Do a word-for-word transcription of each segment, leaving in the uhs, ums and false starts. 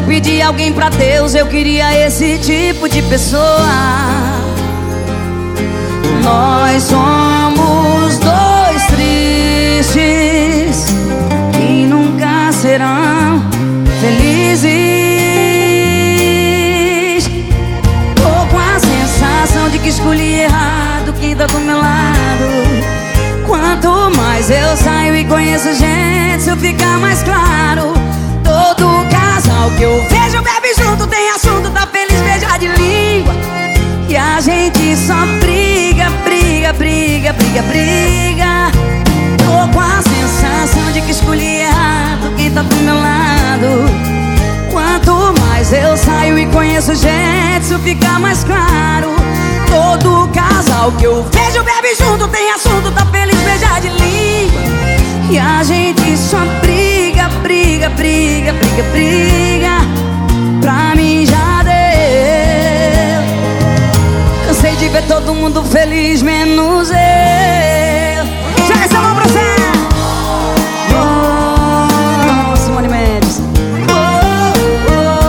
pedi alguém pra Deus, eu queria esse tipo de pessoa. Nós somos dois tristes que nunca serão felizes. Tô com a sensação de que escolhi errado quem tá do meu lado. Quanto mais eu saio e conheço gente, isso fica mais claro. Todo casal que eu vejo bebe junto, tem assunto, tá feliz, beija de língua. E a gente só briga, briga, briga, briga, briga. Tô com a sensação de que escolhi errado quem tá do meu lado. Quanto mais eu saio e conheço gente, isso fica mais claro. Todo casal que eu vejo bebe junto, tem assunto, tá feliz, beija de língua. E a gente só briga, briga, briga, briga, briga. Pra mim já deu. Cansei de ver todo mundo feliz, menos eu. Joga essa mão pra você. Oh, Simone Mendes. Oh, oh,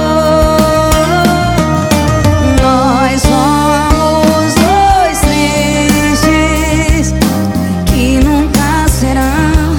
oh. Nós somos dois tristes que nunca serão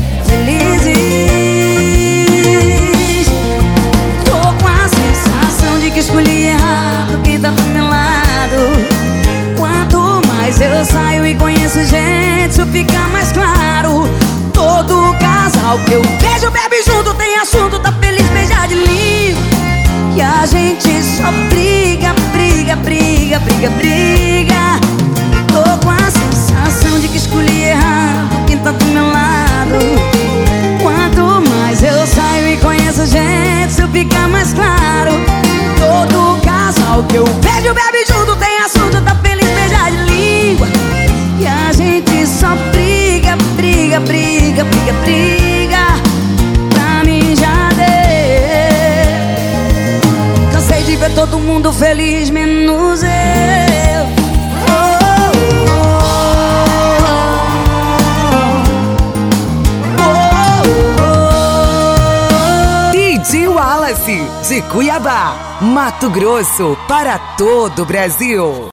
felizes. Tô com a sensação de que escolhi errado quem tá do meu lado. Quanto mais eu saio e conheço gente, isso fica mais claro. Todo casal que eu vejo bebe junto, tem assunto, tá feliz, beija de língua. E a gente só briga, briga, briga, briga, briga. Tô com a sensação de que escolhi errado quem tá do meu lado. Quanto mais eu saio e conheço gente, isso fica mais claro. Todo casal que eu vejo bebe junto, tem assunto, tá feliz, beija de língua. E a gente só briga, briga, briga, briga, briga. Pra mim já deu. Cansei de ver todo mundo feliz, menos eu. Oh, oh, oh, oh. D J Wallace, de Cuiabá, Mato Grosso, para todo o Brasil.